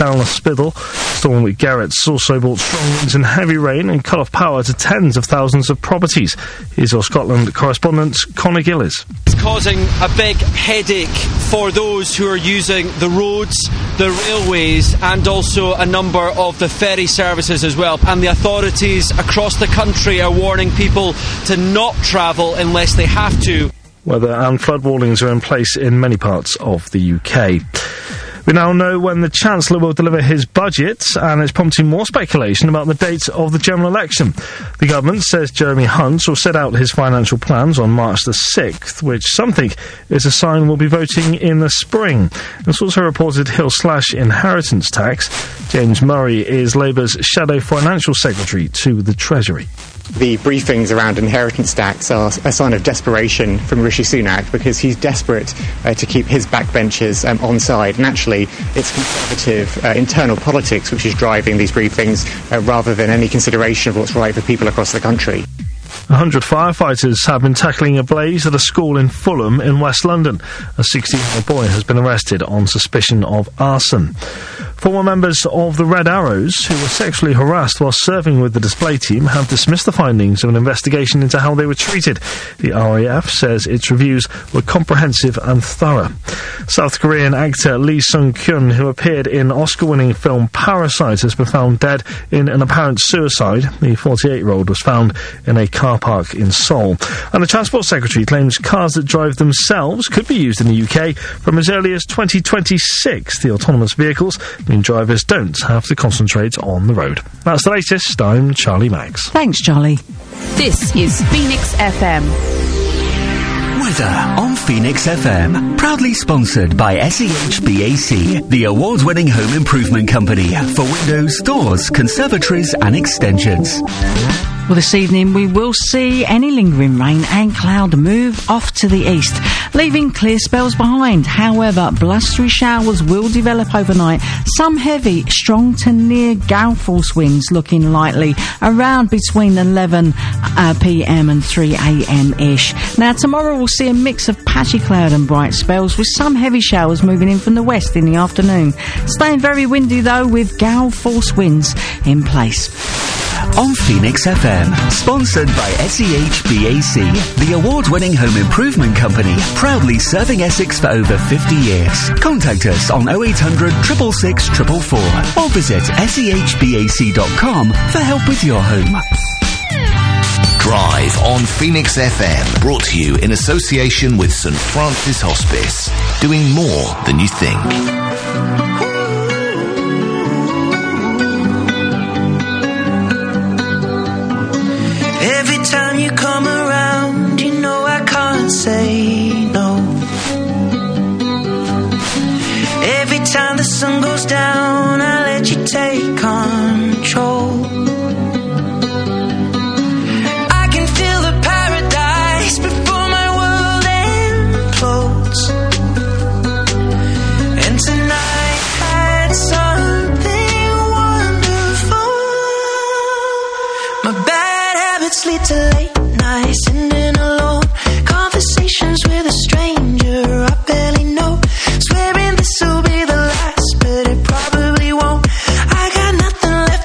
Dalnaspidal. Storm Garrett's also brought strong winds and heavy rain and cut off power to tens of thousands of properties. Here's our Scotland correspondent Conor Gillies. It's causing a big headache for those who are using the roads, the railways and also a number of the ferry services as well. And the authorities across the country are warning people to not travel unless they have to. Weather and flood warnings are in place in many parts of the UK. We now know when the Chancellor will deliver his budget, and it's prompting more speculation about the date of the general election. The government says Jeremy Hunt will set out his financial plans on March the 6th, which some think is a sign we'll be voting in the spring. It's also reported he'll slash inheritance tax. James Murray is Labour's shadow financial secretary to the Treasury. The briefings around inheritance tax are a sign of desperation from Rishi Sunak because he's desperate to keep his backbenchers on side. And actually, it's conservative internal politics which is driving these briefings rather than any consideration of what's right for people across the country. 100 firefighters have been tackling a blaze at a school in Fulham in West London. A 16-year-old boy has been arrested on suspicion of arson. Former members of the Red Arrows, who were sexually harassed while serving with the display team, have dismissed the findings of an investigation into how they were treated. The RAF says its reviews were comprehensive and thorough. South Korean actor Lee Sung-kyun, who appeared in Oscar-winning film Parasite, has been found dead in an apparent suicide. The 48-year-old was found in a car park in Seoul. And the Transport Secretary claims cars that drive themselves could be used in the UK from as early as 2026. The autonomous vehicles mean drivers don't have to concentrate on the road. That's the latest. I'm Charlie Maggs. Thanks, Charlie. This is Phoenix FM. Weather on Phoenix FM. Proudly sponsored by SEHBAC, the award-winning home improvement company for windows, doors, conservatories and extensions. Well, this evening we will see any lingering rain and cloud move off to the east, leaving clear spells behind. However, blustery showers will develop overnight. Some heavy, strong to near gale force winds looking likely around between 11 p.m. and 3 a.m.-ish. Now, tomorrow we'll see a mix of patchy cloud and bright spells with some heavy showers moving in from the west in the afternoon. Staying very windy though, with gale force winds in place. On Phoenix FM, sponsored by SEHBAC, the award-winning home improvement company, proudly serving Essex for over 50 years. Contact us on 0800 666 444 or visit sehbac.com for help with your home. Drive on Phoenix FM, brought to you in association with St Francis Hospice, doing more than you think. Every time you come around, you know I can't say no. Every time the sun goes down, I let you take control. I can feel the paradise before my world implodes. And tonight had something wonderful. My bad habits lead to late nights, sitting alone, conversations with a stranger I barely know, swearing this will be the last, but it probably won't. I got nothing left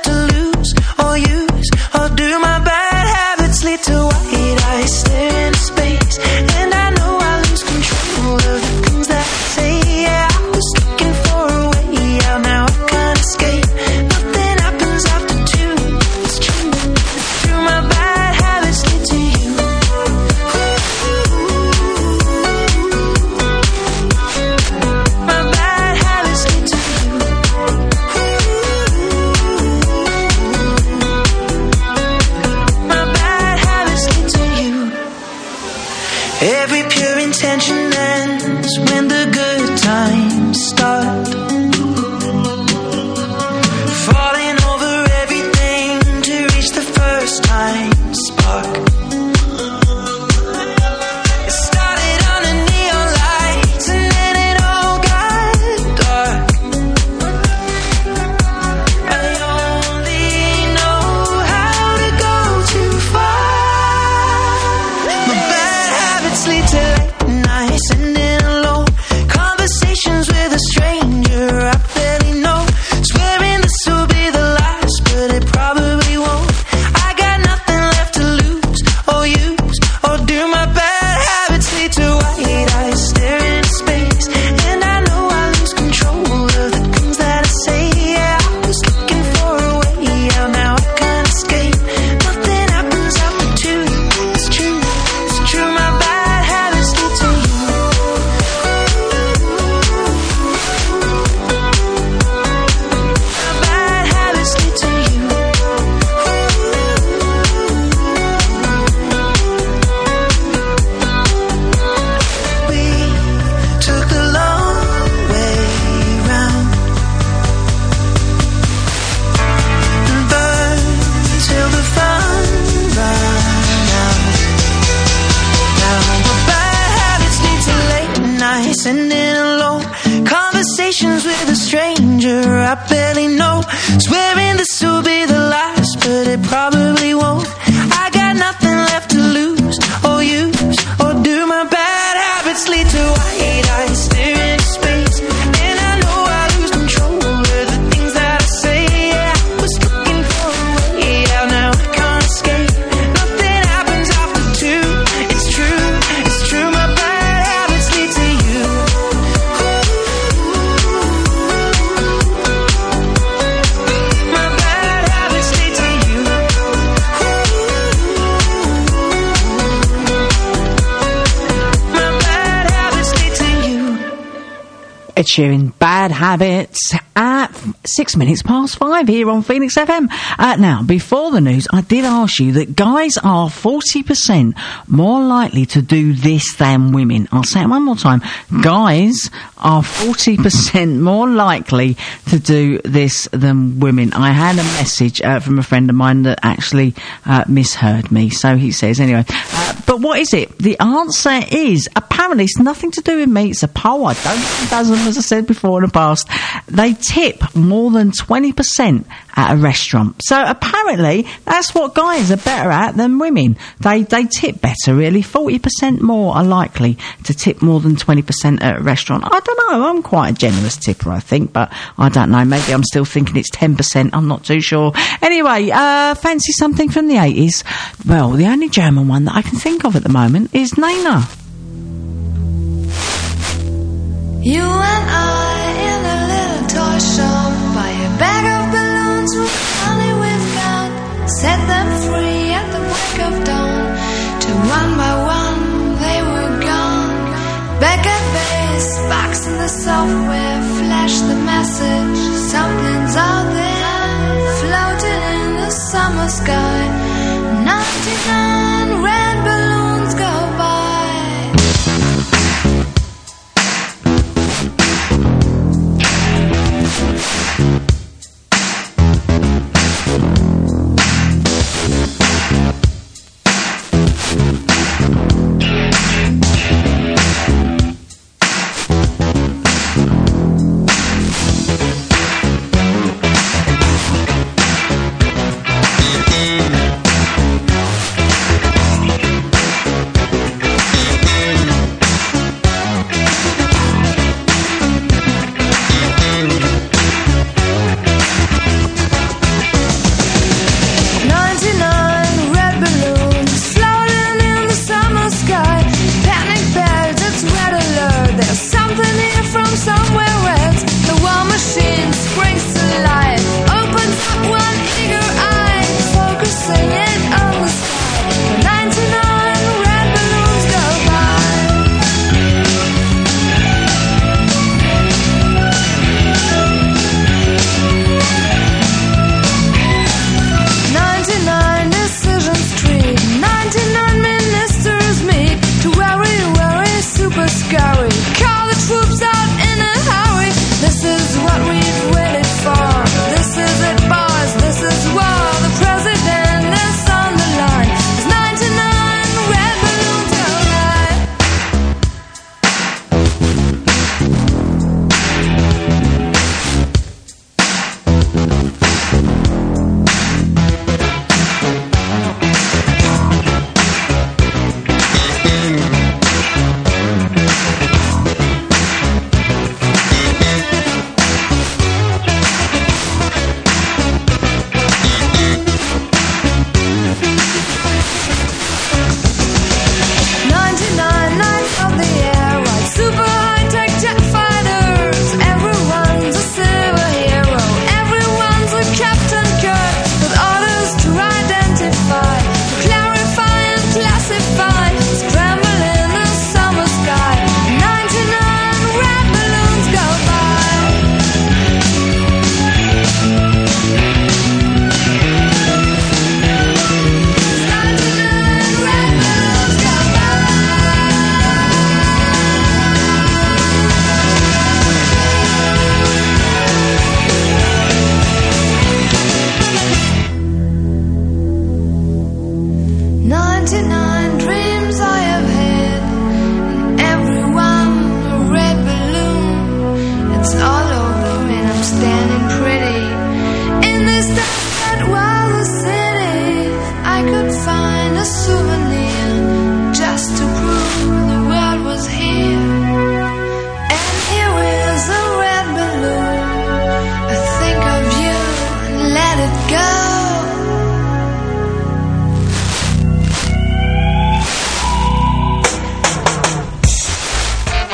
Swearing this will be the last, but it probably won't. I got nothing left to lose or use or do. My bad habits lead to white eyes staring into space, and I know I lose control of the things that I say. Yeah, I was looking for a way out, now I can't escape. Nothing happens after two. It's true, it's true. My bad habits lead to you. My bad habits lead to you. My bad habits lead to you. Ed Sheeran, Bad Habits, at 6 minutes past 5 here on Phoenix FM. Now, before the news, I did ask you that guys are 40% more likely to do this than women. I'll say it one more time. Guys are 40% more likely to do this than women. I had a message from a friend of mine that actually misheard me, so he says anyway. But what is it? The answer is, apparently it's nothing to do with me, it's a poll. I don't think it does them, as I said before in the past. They tip more than 20% at a restaurant. So apparently that's what guys are better at than women. They tip better, really. 40% more are likely to tip more than 20% at a restaurant. I don't know, I'm quite a generous tipper, I think, but I don't know, maybe I'm still thinking it's 10%, I'm not too sure. Anyway, fancy something from the 80s? Well, the only German one that I can think of at the moment is Nena. You and I in a little toy shop, buy a bag of balloons with money we've got, set them free at the break of dawn, till one by one they were gone. Back at base, box in the software, flash the message, something's out there, floating in the summer sky. 99 red balloons go by.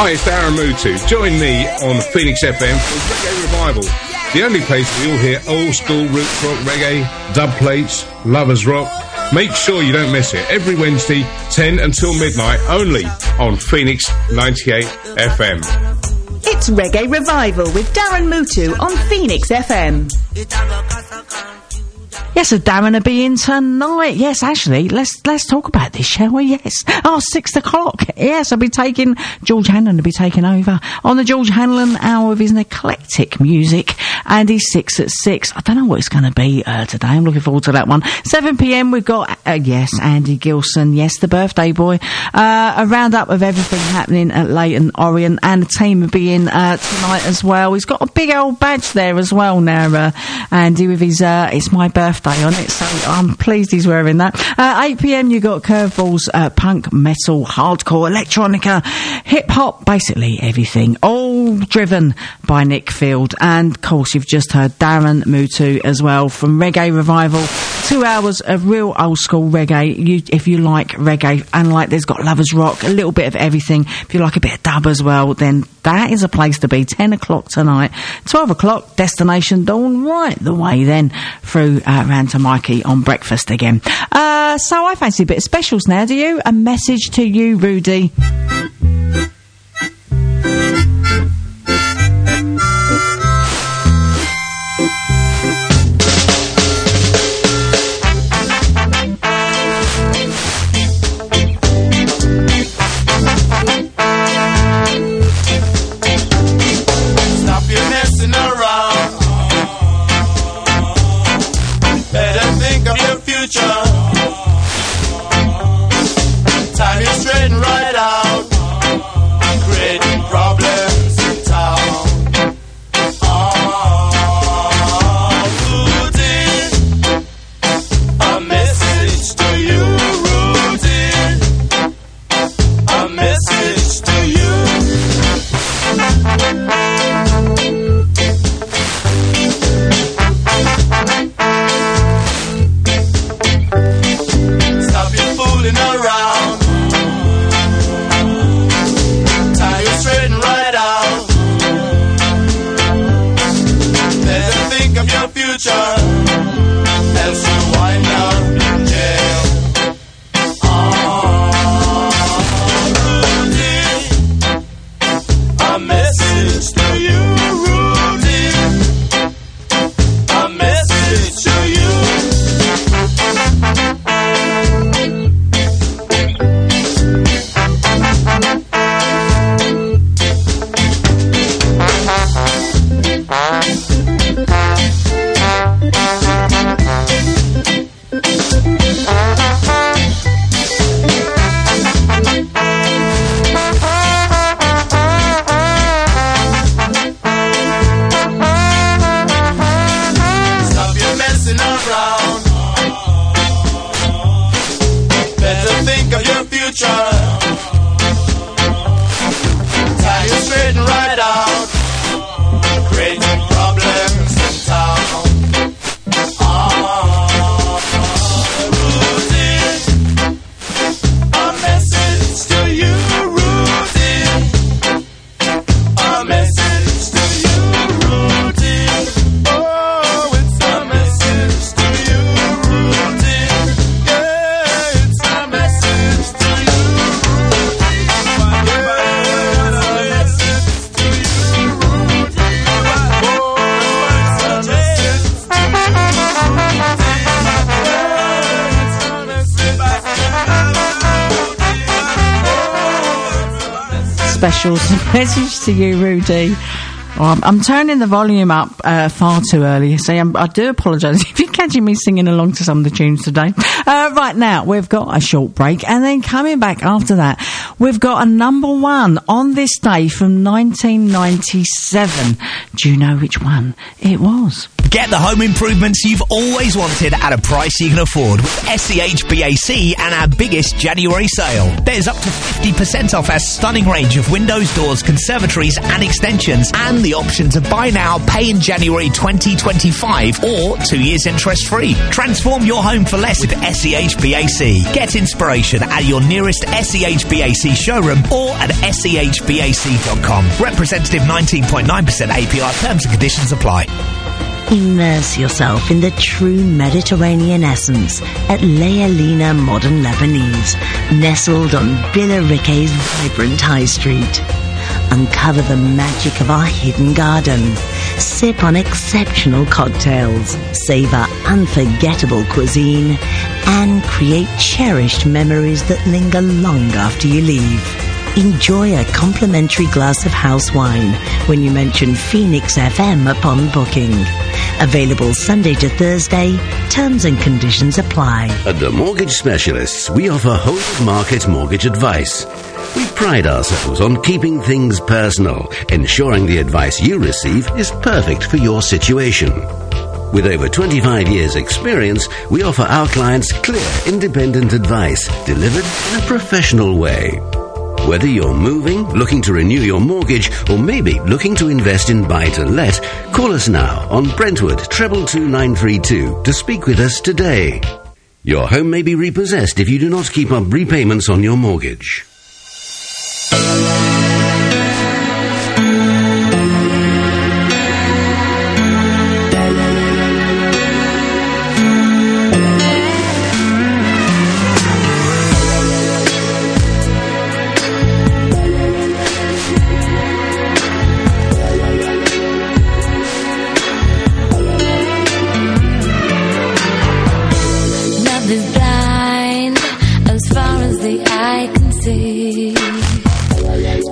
Hi, it's Darren Mutu. Join me on Phoenix FM for Reggae Revival, the only place we all hear old school roots rock reggae, dub plates, lovers rock. Make sure you don't miss it. Every Wednesday, 10 until midnight, only on Phoenix 98 FM. It's Reggae Revival with Darren Mutu on Phoenix FM. Yes, so Darren will be in tonight. Yes, actually, let's talk about this, shall we? Yes. 6 o'clock. Yes, I'll be taking George Hanlon to be taking over on the George Hanlon hour of his eclectic music, and he's 6 at 6. I don't know what it's going to be today. I'm looking forward to that one. 7 p.m. we've got yes, Andy Gilson. Yes, the birthday boy. A roundup of everything happening at Leighton Orient, and the team will be in tonight as well. He's got a big old badge there as well now, Andy, with his it's my birthday on it, so I'm pleased he's wearing that. 8 p.m. you got Curveballs, punk, metal, hardcore, electronica, hip hop, basically everything, all driven by Nick Field. And of course you've just heard Darren Mutu as well from Reggae Revival. 2 hours of real old school reggae. If you like reggae, and like there's got lovers rock, a little bit of everything. If you like a bit of dub as well, then that is a place to be. 10 o'clock tonight, 12 o'clock Destination Dawn, right the way then through round to Mikey on breakfast again. So I fancy a bit of specials now, do you? A message to you, Rudy. Time is straighten right out, creating problems in town. Rudy, a message to you, Rudy, a message to you. Around, time is straighten right out. Better think of your future, else you wind up in jail. Rudy, a message to you, Rudy, a message to you. Specials. Message to you, Rudy. I'm turning the volume up far too early. See, I do apologise if you're catching me singing along to some of the tunes today. Right now, we've got a short break, and then coming back after that, we've got a number one on this day from 1997. Do you know which one it was? Get the home improvements you've always wanted at a price you can afford with SEHBAC and our biggest January sale. There's up to 50% off our stunning range of windows, doors, conservatories and extensions, and the option to buy now, pay in January 2025 or 2 years interest free. Transform your home for less with SEHBAC. Get inspiration at your nearest SEHBAC showroom or at SEHBAC.com. Representative 19.9% APR. Terms and conditions apply. Immerse yourself in the true Mediterranean essence at Lealina Modern Lebanese, nestled on Billericay's vibrant high street. Uncover the magic of our hidden garden. Sip on exceptional cocktails, savor unforgettable cuisine, and create cherished memories that linger long after you leave. Enjoy a complimentary glass of house wine when you mention Phoenix FM upon booking. Available Sunday to Thursday. Terms and conditions apply. At the Mortgage Specialists, we offer whole-market mortgage advice. We pride ourselves on keeping things personal, ensuring the advice you receive is perfect for your situation. With over 25 years' experience, we offer our clients clear, independent advice delivered in a professional way. Whether you're moving, looking to renew your mortgage, or maybe looking to invest in buy-to-let, call us now on Brentwood 222 to speak with us today. Your home may be repossessed if you do not keep up repayments on your mortgage. Is blind as far as the eye can see.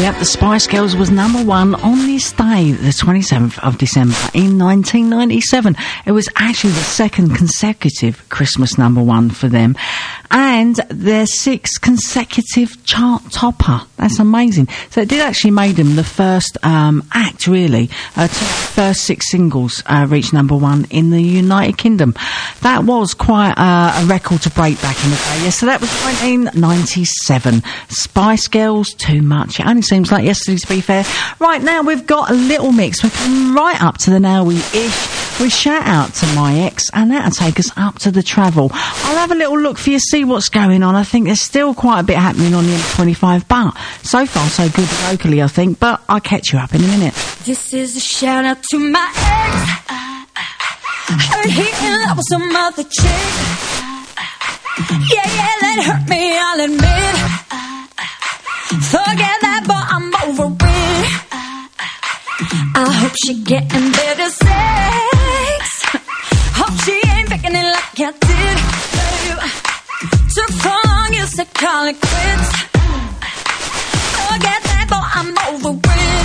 Yep, the Spice Girls was number 1 on this day, the 27th of December in 1997. It was actually the second consecutive Christmas number 1 for them, and their 6th consecutive chart topper. That's amazing. So it did actually make them the first act, really, to first 6 singles reach number 1 in the United Kingdom. That was quite a record to break back in the day. Yes, so that was 1997. Spice Girls, Too Much. It only seems like yesterday, to be fair. Right now, we've got a little mix. We're coming right up to the Nowie-ish. We shout out to My Ex, and that'll take us up to the Travel. I'll have a little look for you, see what's going on. I think there's still quite a bit happening on the M25, but so far so good locally, I think. But I'll catch you up in a minute. This is a shout out to my ex. Heard he in love with some other chick. Yeah, that hurt me, I'll admit. Forget that, but I'm over it. I hope she getting better sex. Hope she ain't faking it like I did. Babe, took so long, you said call it quits. Forget that, but I'm over it.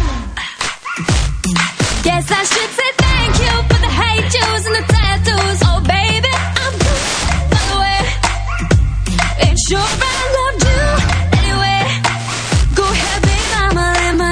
Guess I should say thank you for the hate juice and the tattoos. Oh baby, I'm good, by the way. Ain't sure if I loved you anyway. Go ahead, babe, I'ma live my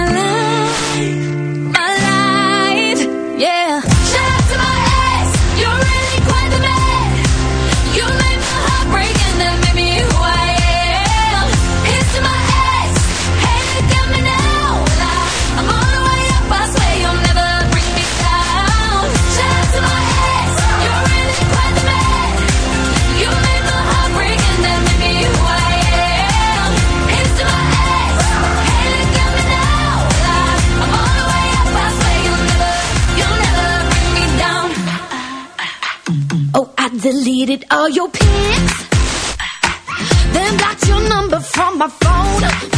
life, yeah. Shout out to my ex, you're really quite the man. You made my heart break and then made me who I am. Here's to my ex, hey, look at me now. I'm on the way up, I swear you'll never bring me down. Shout out to my ex, you're really quite the man. You made my heart break and then made me who I am. Here's to my ex, hey, look at me now. I'm on the way up, I swear you'll never bring me down. Oh, I deleted all your pics, then blocked your number from my phone.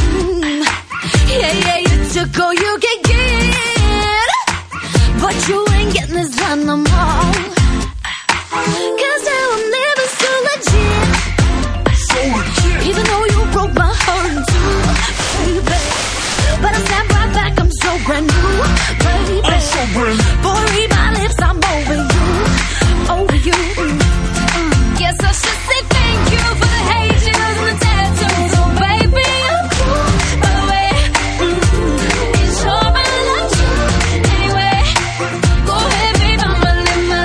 Yeah, you took all you could get, but you ain't getting this done no more. Cause now I'm living so legit, even though you broke my heart in two, baby. But I snap right back, I'm so brand new, baby. I'm so brand new. Boy, read my lips, I'm over you, over you. Guess I should say thank you for the hate you and the tattoos. Oh baby, I'm cool, by the way. It's sure I love you anyway. Go ahead, babe, I'ma live my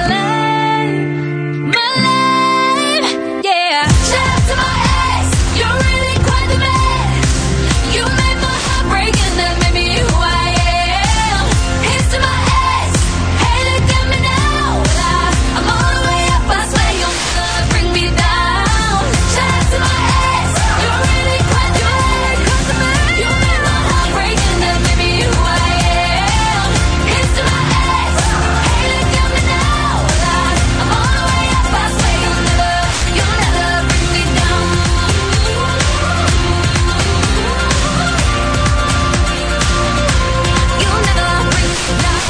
life, yeah. Shout out to my ex, you're really quite the man. You made my heart break and then made me who I am. Here's to my ex, hey, look at me now. I'm all the way up, I swear you'll never bring me down. Shout out to my ex, you're really quite the man. You made my heart break and then made me who I am. Here's to my ex, hey, look at me now. I'm all the way up, I swear you'll never bring me down. You'll never bring me down.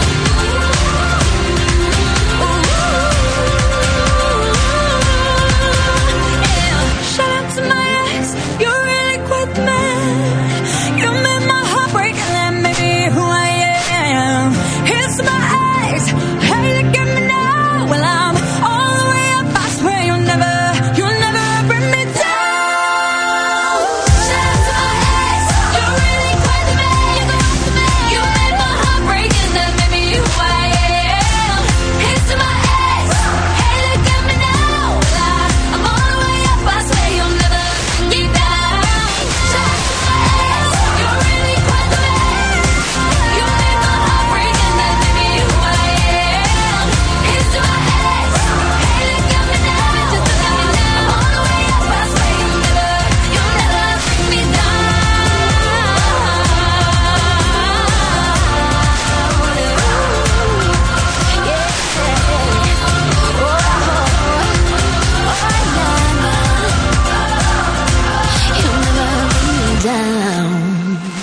Shout out to my ex, you're really quite the man. You made my heart break and then made me who I am. Here's to my ex, hey, look at me now. Well, I'm all the way up, I swear you'll never bring me down. Shout out to my ex, you're really quite the man. You made my heart break and then made me who I am. Here's to my ex, hey, look at me now. I'm all the way up, I swear you'll never bring me down. Shout out to my ex, you're really quite the man. You made my heart break and then made me who I am. Here's to my ex, hey, look at me now. I'm all the way up, I swear you'll never bring me down.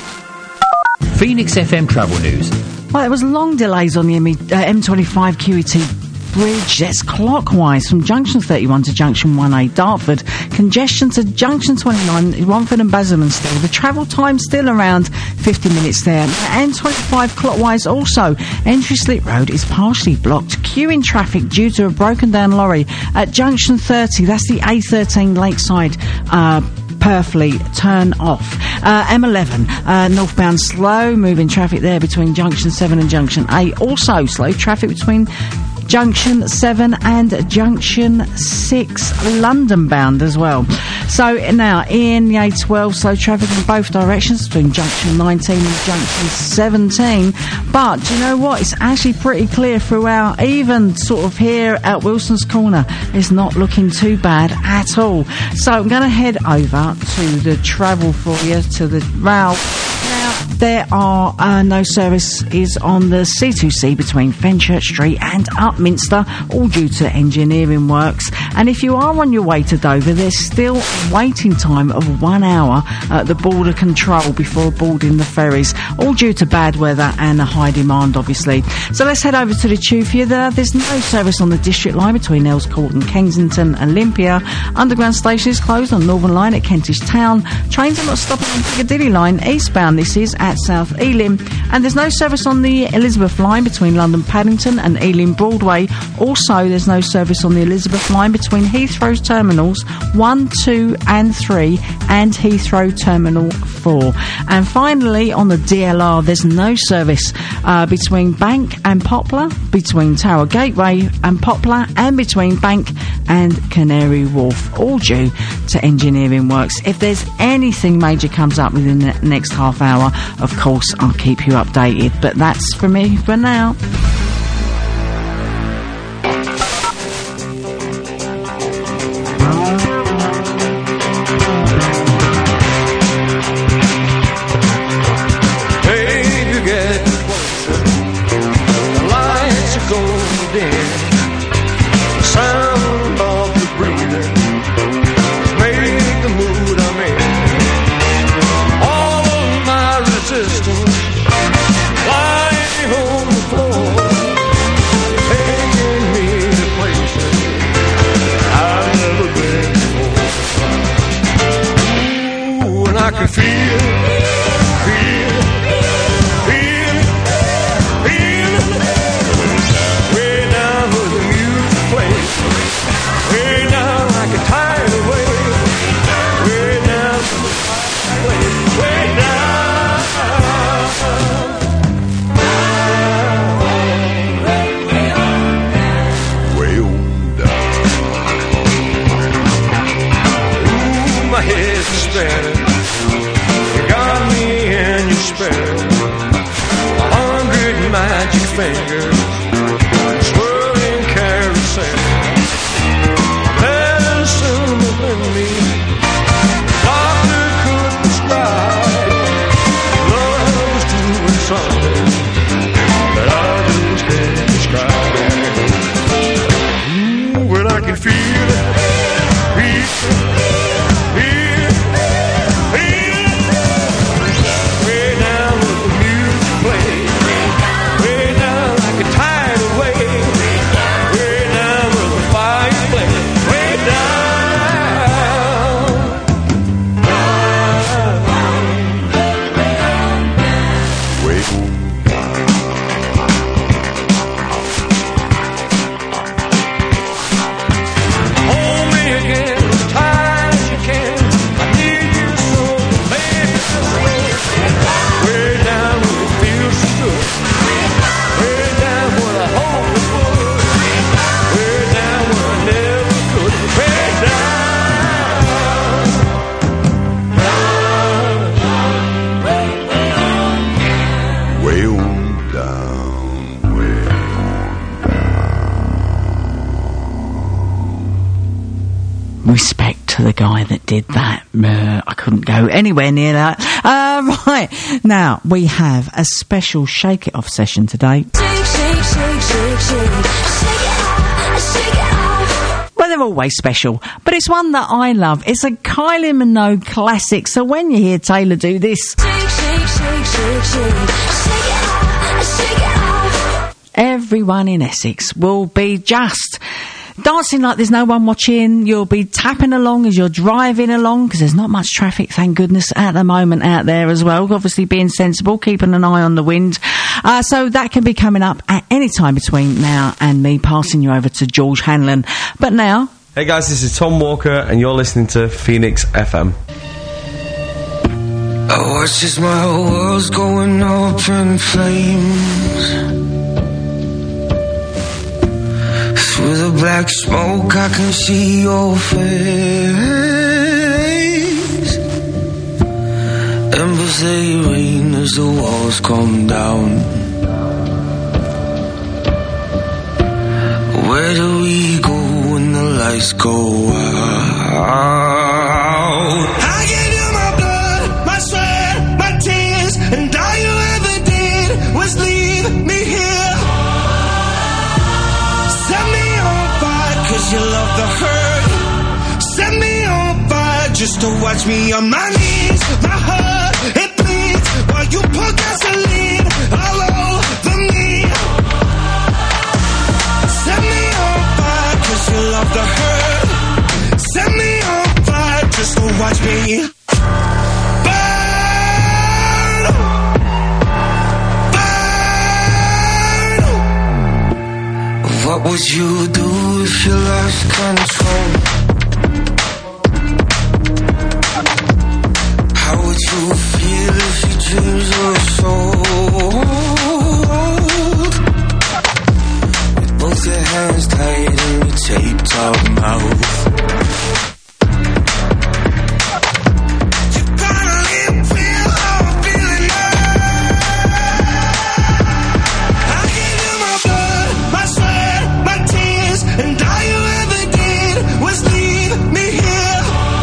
Phoenix FM travel news. Well, there was long delays on the M25 QET Bridge. That's clockwise from junction 31 to junction 1A, Dartford. Congestion to junction 29, Romford and Basildon still. The travel time still around 50 minutes there. And 25 clockwise also. Entry Slip Road is partially blocked. Queuing traffic due to a broken down lorry at junction 30. That's the A13 Lakeside Purfleet turn off. M11 northbound slow moving traffic there between junction 7 and junction 8. Also slow traffic between junction 7 and junction 6 London bound as well. So now in the A12 slow traffic in both directions between junction 19 and junction 17, but do you know what, it's actually pretty clear throughout, even sort of here at Wilson's Corner. It's not looking too bad at all. So I'm going to head over to the travel for you, to the rail. Now, there are no services on the C2C between Fenchurch Street and Upminster, all due to engineering works. And if you are on your way to Dover, there's still a waiting time of 1 hour at the border control before boarding the ferries, all due to bad weather and a high demand, obviously. So let's head over to the tube for you there. There's no service on the District Line between Earls Court and Kensington Olympia. Underground station is closed on Northern Line at Kentish Town. Trains are not stopping on Piccadilly Line eastbound. This is at South Ealing. And there's no service on the Elizabeth Line between London Paddington and Ealing Broadway. Also, there's no service on the Elizabeth Line between Heathrow's Terminals 1, 2 and 3 and Heathrow Terminal 4. And finally, on the DLR, there's no service between Bank and Poplar, between Tower Gateway and Poplar, and between Bank and Canary Wharf, all due to engineering works. If there's anything major comes up within the next half hour, of course, I'll keep you updated. But that's for me for now. Did that. I couldn't go anywhere near that. Right. Now, we have a special Shake It Off session today. Well, they're always special, but it's one that I love. It's a Kylie Minogue classic, so when you hear Taylor do this, everyone in Essex will be just dancing like there's no one watching. You'll be tapping along as you're driving along, because there's not much traffic, thank goodness, at the moment out there as well. Obviously being sensible, keeping an eye on the wind. So that can be coming up at any time between now and me passing you over to George Hanlon. But now... Hey guys, this is Tom Walker and you're listening to Phoenix FM. I watch as my whole world's going up in flames. Through the black smoke I can see your face. Embers they rain as the walls come down. Where do we go when the lights go out? I gave you my blood, my sweat, my tears, and all you ever did was leave me here. Set me on fire, cause you love the hurt. Set me on fire just to watch me on my knees. My heart, it bleeds while you pour gasoline all over me. Set me on fire, cause you love the hurt. Set me on fire just to watch me burn. Burn. What would you do if you lost control? How would you feel if your dreams were sold? Both your hands tight and your taped up mouth. You gotta live real how I'm feeling now. I gave you my blood, my sweat, my tears, and all you ever did was leave me here.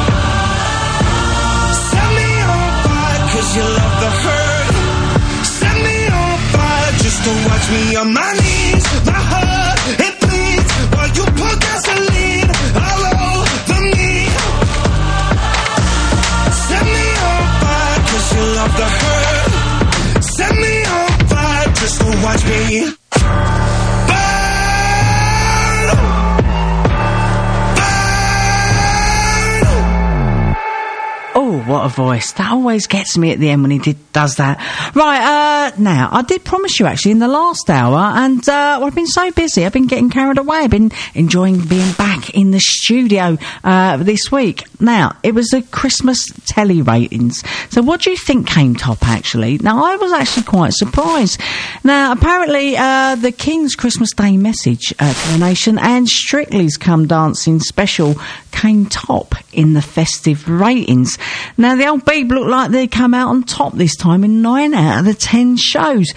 Set me on fire, cause you love the hurt. Set me on fire just to watch me on my knees. My heart, it bleeds while you pour gasoline all over me. Set me on fire, cause you love the hurt. Set me on fire just to watch me burn. Burn. Oh, what a voice. That always gets me at the end when he does that. Right, now, I did promise you actually in the last hour, and well, I've been so busy, I've been getting carried away. I've been enjoying being back in the studio this week. Now, it was the Christmas telly ratings. So what do you think came top, actually? Now, I was actually quite surprised. Now, apparently, the King's Christmas Day Message to the Nation and Strictly's Come Dancing special came top in the festive ratings. Now, the old Beeb looked like they come out on top this time in 9 out of the 10 shows.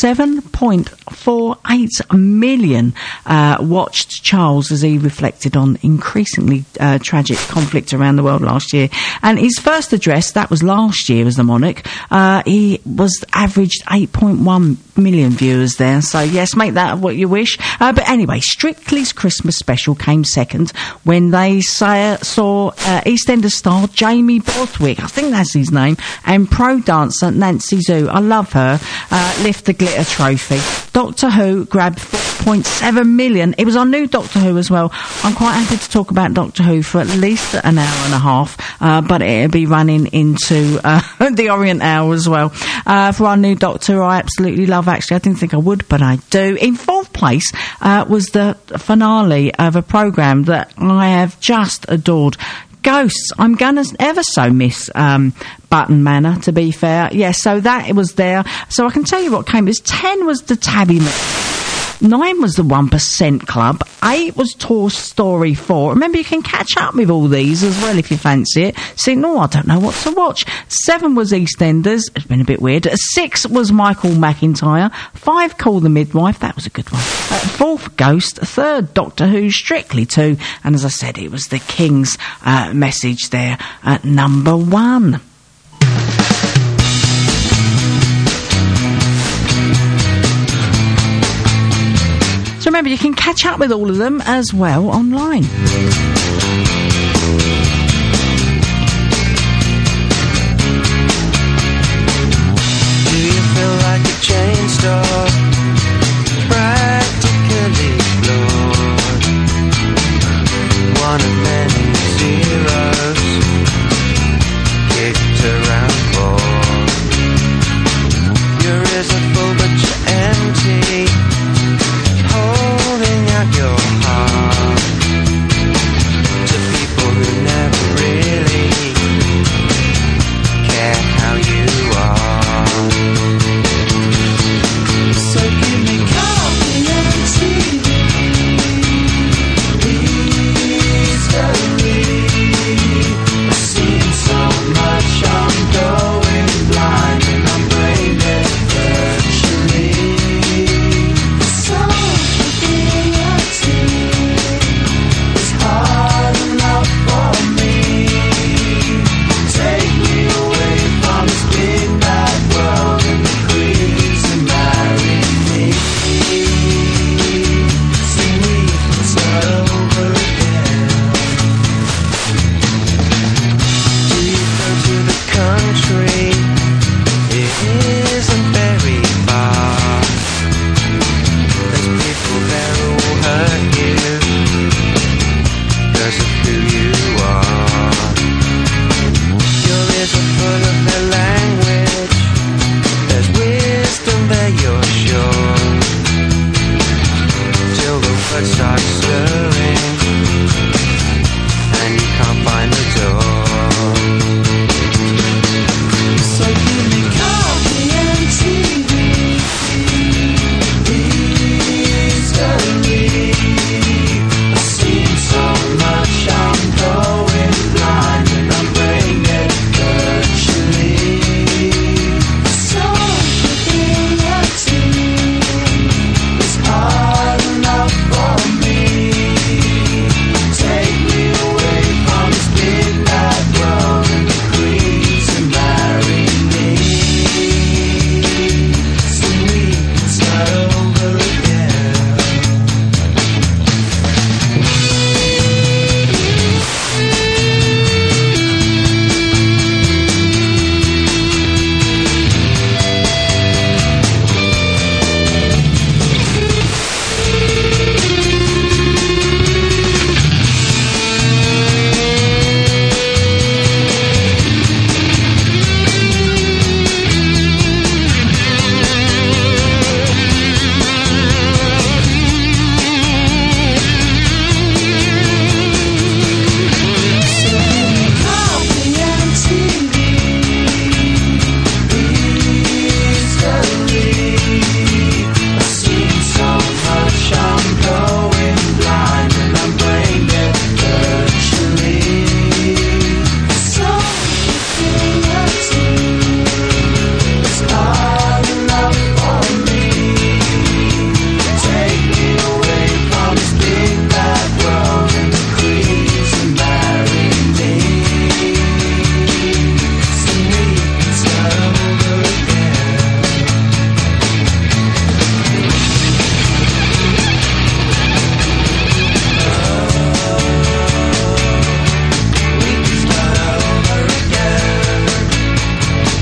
7.48 million watched Charles as he reflected on increasingly tragic conflict around the world last year. And his first address, that was last year as the monarch, he was averaged 8.1 million viewers there. So, yes, make that what you wish. But anyway, Strictly's Christmas special came second when they saw EastEnders star Jamie Borthwick, I think that's his name, and pro dancer Nancy Zhu, I love her, lift the glitter trophy. Doctor Who grabbed 4.7 million. It was on New Doctor Who as well. I'm quite happy to talk about Doctor Who for at least an hour and a half, but it'll be running into the Orient Hour as well. For our new Doctor, I absolutely love, actually. I didn't think I would, but I do. In fourth place was the finale of a programme that I have just adored. Ghosts. I'm gonna ever so miss Button Manor, to be fair. Yes, so that was there. So I can tell you what came. 10 was the Tabby 9 was the 1% Club. 8 was Toy Story 4. Remember, you can catch up with all these as well if you fancy it. See, no, I don't know what to watch. 7 was EastEnders. It's been a bit weird. 6 was Michael McIntyre. 5, Call the Midwife. That was a good one. 4th, Ghost. 3rd, Doctor Who, Strictly 2. And as I said, it was the King's message there at number 1. So remember, you can catch up with all of them as well online. Do you feel like a chain store? Right. because of who you are. Your ears are full of their language. There's wisdom there, you're sure. Till the words start slurring and you can't find the door. So give me coffee and TV, history. I've seen so much, I'm going blind and I'm brain dead virtually. So everything I see is hard enough for me. Take me away from this big bad world and the queens and marry me. So we can start over again. Coffee and TV, history. I've seen so much, I'm going blind and I'm brain dead virtually. So everything I see is hard enough for me. Take me away from this big bad world and the queens and marry me. So we can start over again. We can start over again.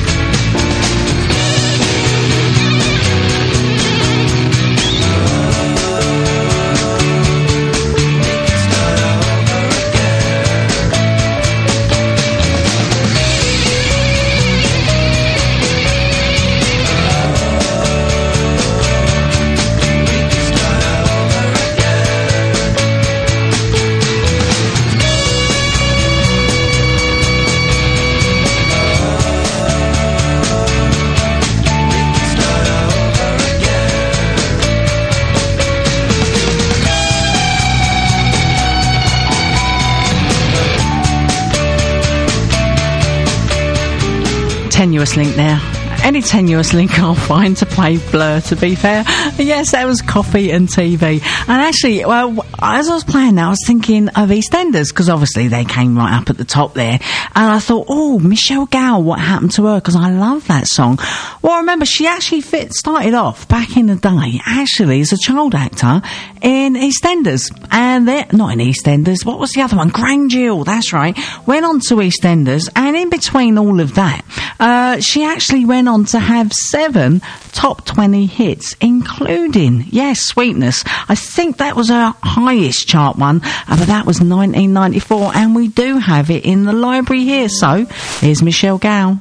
Tenuous link there. Any tenuous link I'll find to play Blur, to be fair. Yes, that was Coffee and TV. And actually, well, as I was playing that, I was thinking of EastEnders, because obviously they came right up at the top there. And I thought, oh, Michelle Gow, what happened to her? Because I love that song. Well, I remember she actually started off back in the day, actually, as a child actor in EastEnders. And not in EastEnders, what was the other one? Grange Hill, that's right. Went on to EastEnders, and in between all of that, she actually went on to have 7 top 20 hits, including, yes, Sweetness. I think that was her highest chart one, but that was 1994, and we do have it in the library here. So, here's Michelle Gow.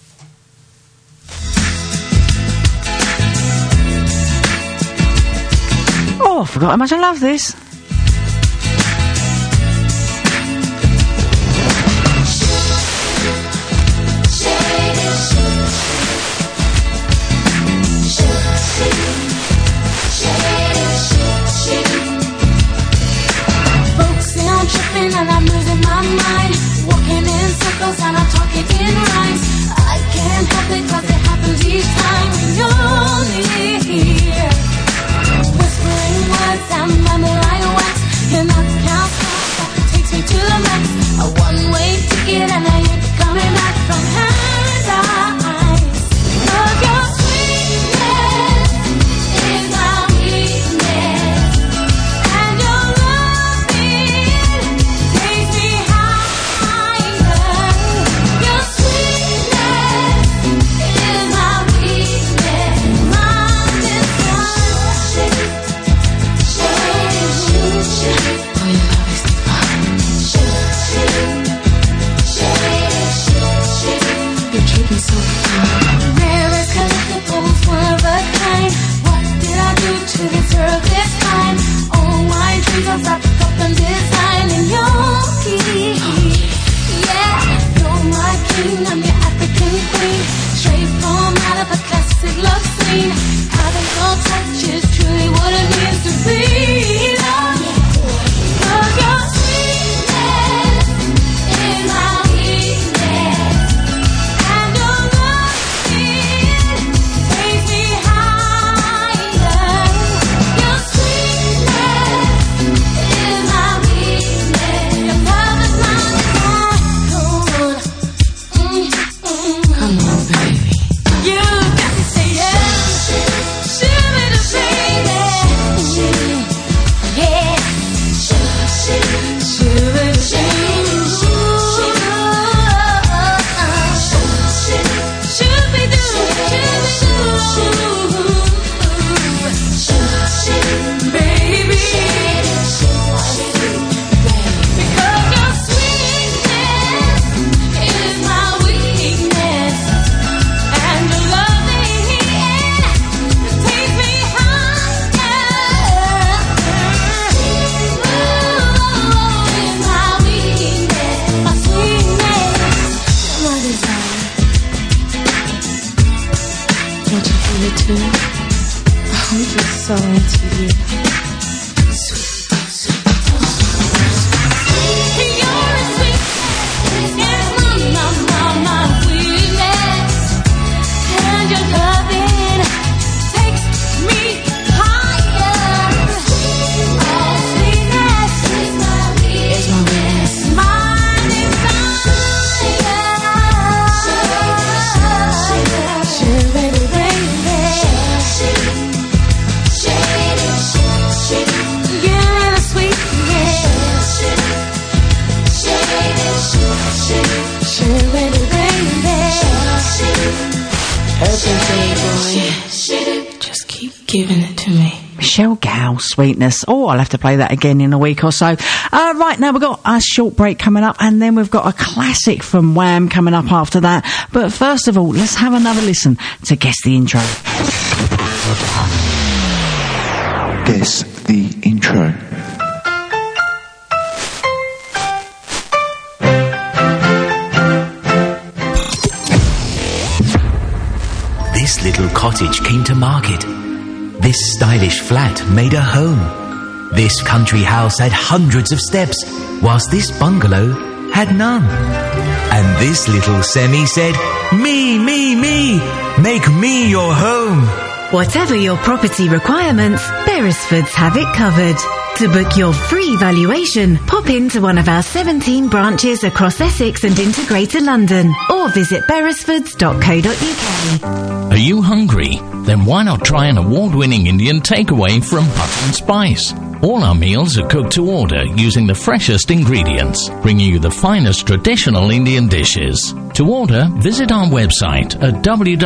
Oh, I forgot how much I love this. And I'm losing my mind, walking in circles and I'm talking in rhymes. I can't help it 'cause it happens each time when you're near. Whispering words and memorizing too. I'm just so into you. Just keep giving it to me. Michelle Gow, Sweetness. Oh, I'll have to play that again in a week or so. Right, now we've got a short break coming up, and then we've got a classic from Wham coming up after that. But first of all, let's have another listen to Guess the Intro. Guess the Intro. This little cottage came to market. This stylish flat made a home. This country house had hundreds of steps, whilst this bungalow had none. And this little semi said, "Me, me, me, make me your home." Whatever your property requirements, Beresfords have it covered. To book your free valuation, pop into one of our 17 branches across Essex and into Greater London, or visit beresfords.co.uk. Are you hungry? Then why not try an award-winning Indian takeaway from Hutton Spice? All our meals are cooked to order using the freshest ingredients, bringing you the finest traditional Indian dishes. To order, visit our website at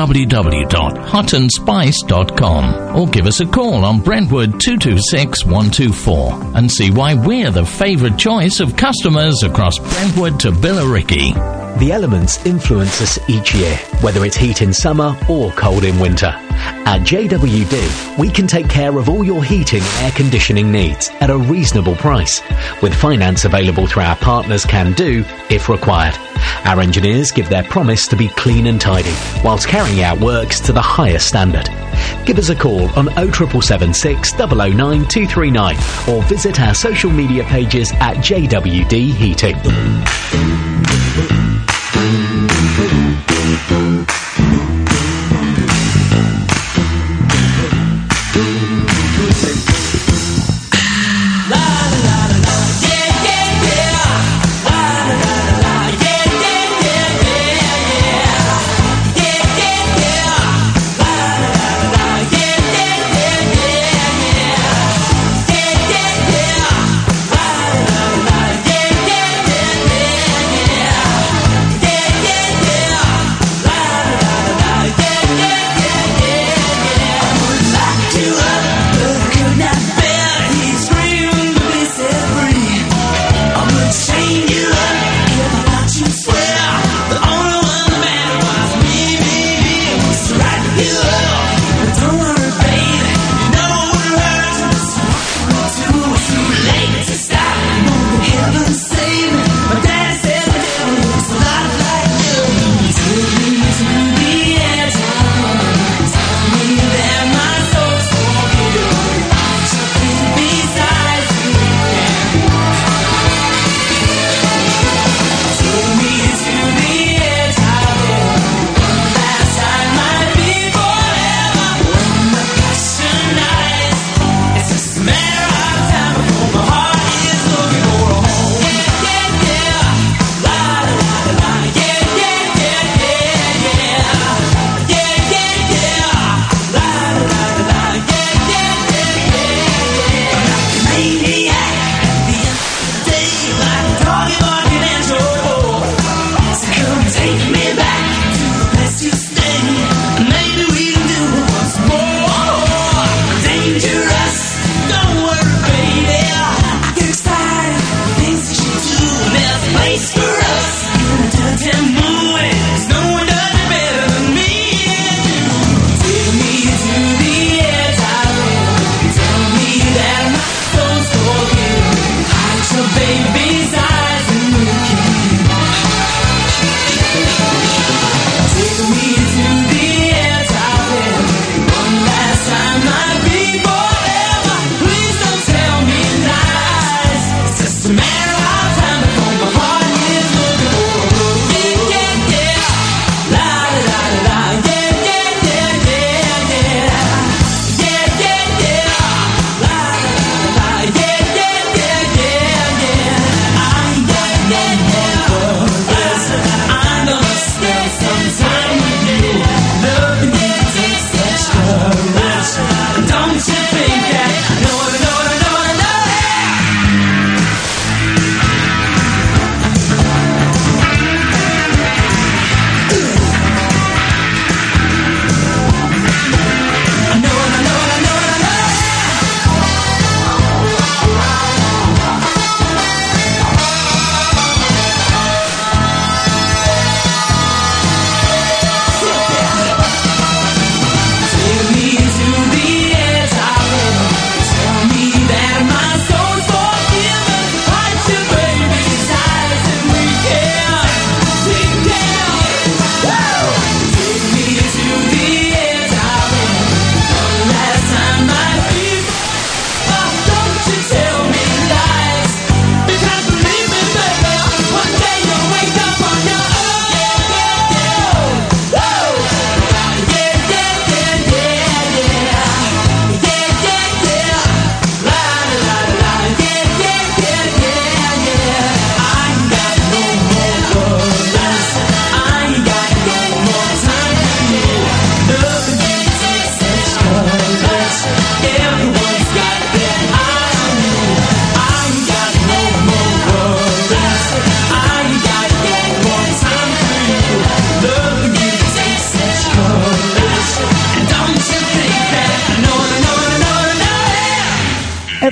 www.huttonspice.com or give us a call on Brentwood 226 124 and see why we're the favourite choice of customers across Brentwood to Billericay. The elements influence us each year, whether it's heat in summer or cold in winter. At JWD, we can take care of all your heating and air conditioning needs at a reasonable price, with finance available through our partners Can Do if required. Our engineers give their promise to be clean and tidy, whilst carrying out works to the highest standard. Give us a call on 07776 009 239 or visit our social media pages at JWD Heating.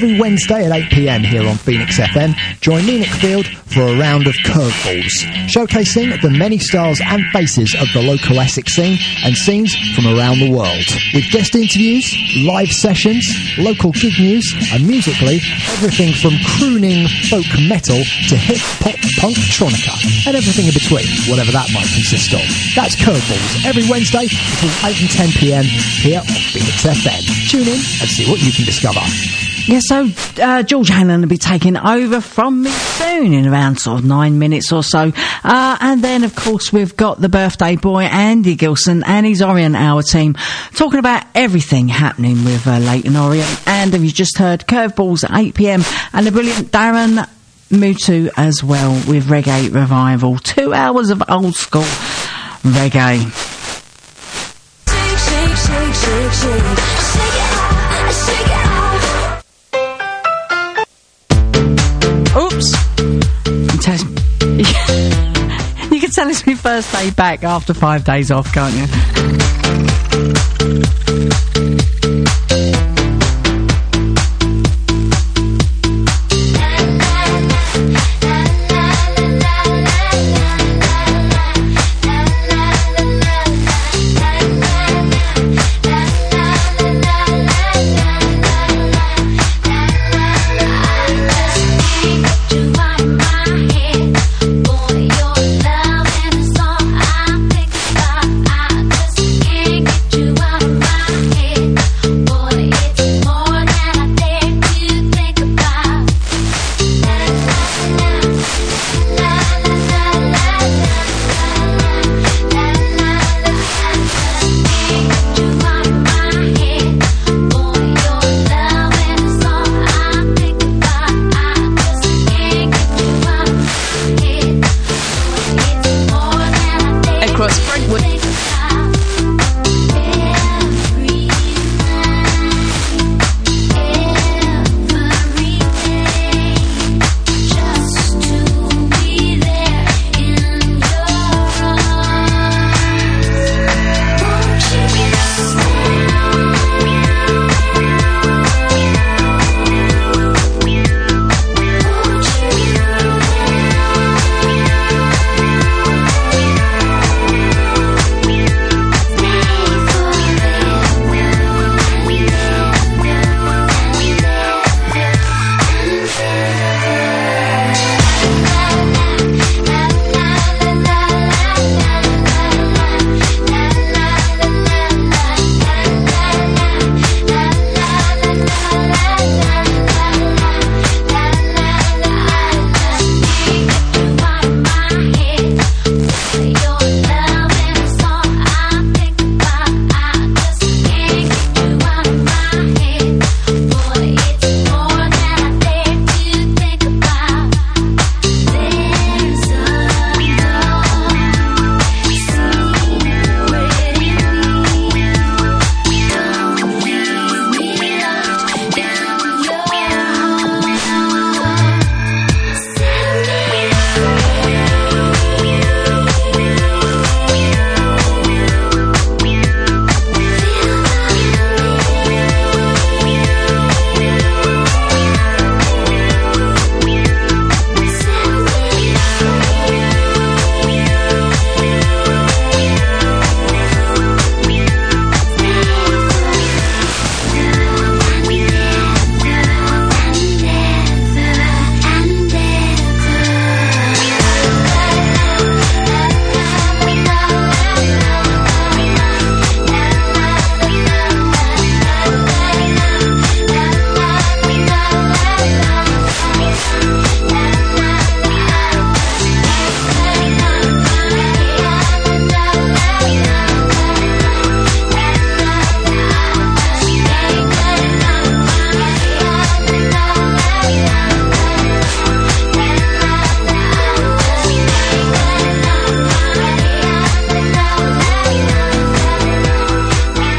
every Wednesday at 8 p.m. here on Phoenix FM. Join me, Nick Field, for a round of curveballs, showcasing the many styles and faces of the local Essex scene and scenes from around the world. With guest interviews, live sessions, local gig news, and musically, everything from crooning folk metal to hip-hop punktronica, and everything in between, whatever that might consist of. That's Curveballs, every Wednesday between 8 and 10 p.m. here on Phoenix FM. Tune in and see what you can discover. Yeah, so George Hanlon will be taking over from me soon in around sort of 9 minutes or so. And then, of course, we've got the birthday boy, Andy Gilson, and his Orient Hour team, talking about everything happening with Leighton Orient. And have you just heard Curveballs at 8 p.m. and the brilliant Darren Mutu as well with Reggae Revival. 2 hours of old school reggae. Shake, shake, shake, shake, shake it off, shake it off. Oops. You can tell it's my first day back after 5 days off, can't you?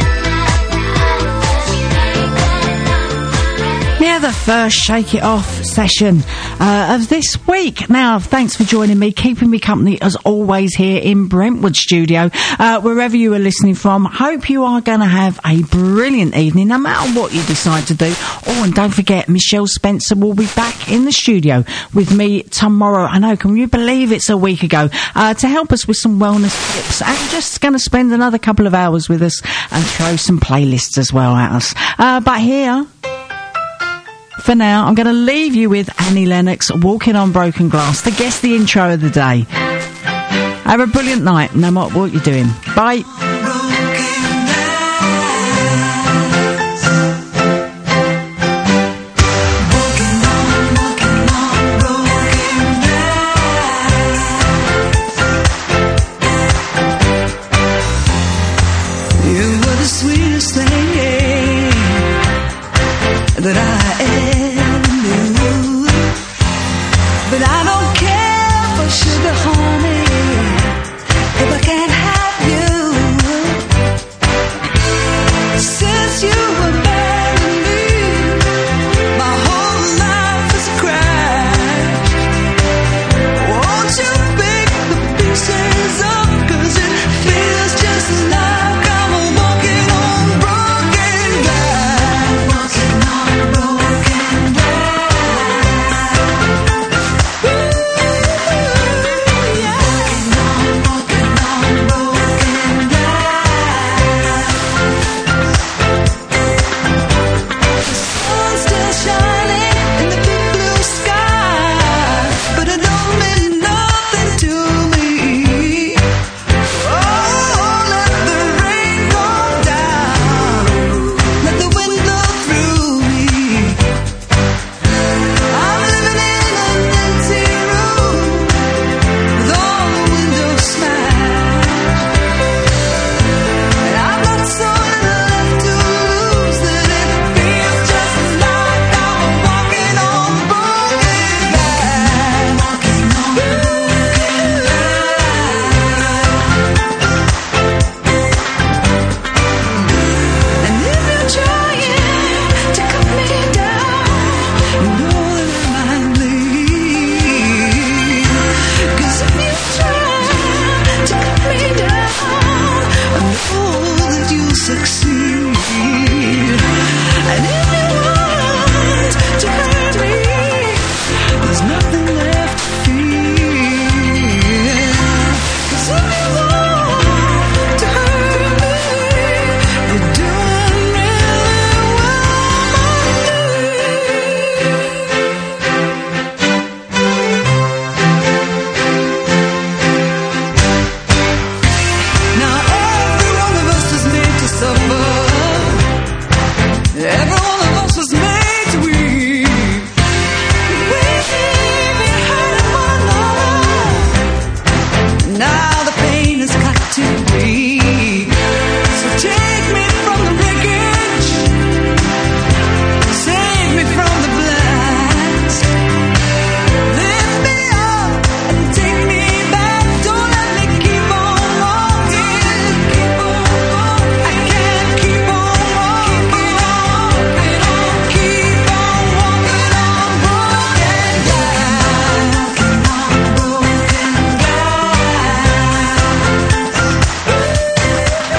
First Shake It Off session of this week. Now, thanks for joining me, keeping me company as always here in Brentwood studio. Wherever you are listening from, hope you are going to have a brilliant evening, no matter what you decide to do. Oh, and don't forget, Michelle Spencer will be back in the studio with me tomorrow. I know, can you believe it's a week ago? To help us with some wellness tips, and just going to spend another couple of hours with us and throw some playlists as well at us. But here, for now, I'm going to leave you with Annie Lennox, Walking on Broken Glass, to guess the intro of the day. Have a brilliant night, no matter what you're doing. Bye.